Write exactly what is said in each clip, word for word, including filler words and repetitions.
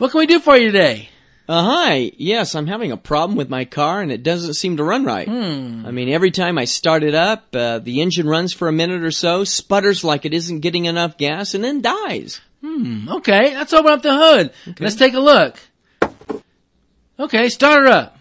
What can we do for you today? Uh, hi. Yes, I'm having a problem with my car and it doesn't seem to run right. Hmm. I mean, every time I start it up, uh, the engine runs for a minute or so, sputters like it isn't getting enough gas, and then dies. Hmm, okay, let's open up the hood. Okay. Let's take a look. Okay, start her up.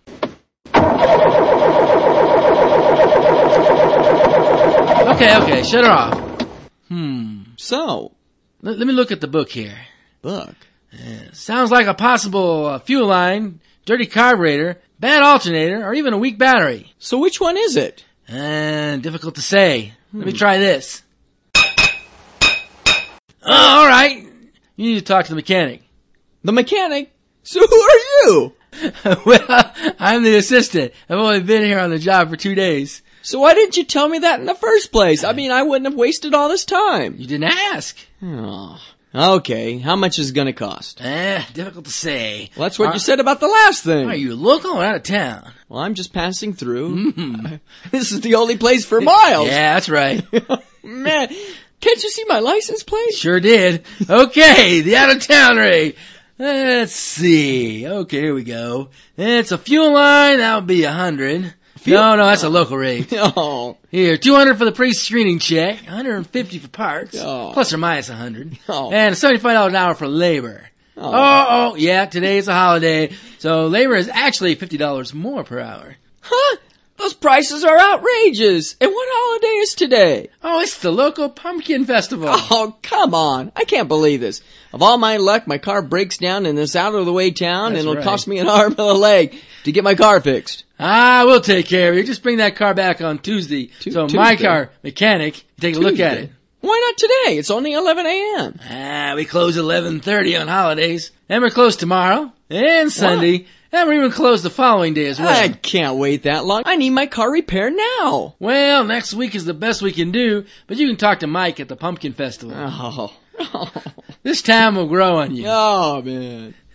Okay, okay, shut her off. Hmm. So, Let, let me look at the book here. look. Sounds like a possible uh, fuel line, dirty carburetor, bad alternator, or even a weak battery. So which one is it? And difficult to say. Let me try this. Oh, all right. You need to talk to the mechanic. The mechanic? So who are you? Well, I'm the assistant. I've only been here on the job for two days. So why didn't you tell me that in the first place? I mean, I wouldn't have wasted all this time. You didn't ask. Oh. Okay, how much is it gonna cost? Eh, difficult to say. Well, that's what Are- you said about the last thing. Are you local or out of town? Well, I'm just passing through. This is the only place for miles. Yeah, that's right. Man, can't you see my license plate? Sure did. Okay, the out of town rate. Let's see. Okay, here we go. It's a fuel line. That would be a hundred. Fuel- No, no, that's a local rate. Oh, Here, two hundred for the pre-screening check, one hundred fifty for parts, Oh. plus or minus one hundred, Oh. and seventy-five dollars an hour for labor. Oh. oh, oh, yeah, today is a holiday, so labor is actually fifty dollars more per hour. huh? Those prices are outrageous. And what holiday is today? Oh, it's the local pumpkin festival. Oh, come on. I can't believe this. Of all my luck, my car breaks down in this out-of-the-way town, That's and it'll right. cost me an arm and a leg to get my car fixed. Ah, we'll take care of you. Just bring that car back on Tuesday. Tu- so my Tuesday? car mechanic, take a look at Tuesday. it. Why not today? It's only eleven a.m. Ah, we close at eleven thirty on holidays, and we're closed tomorrow and Sunday, and we're even closed the following day as well. I can't wait that long. I need my car repaired now. Well, next week is the best we can do, but you can talk to Mike at the Pumpkin Festival. Oh, This town will grow on you. oh man.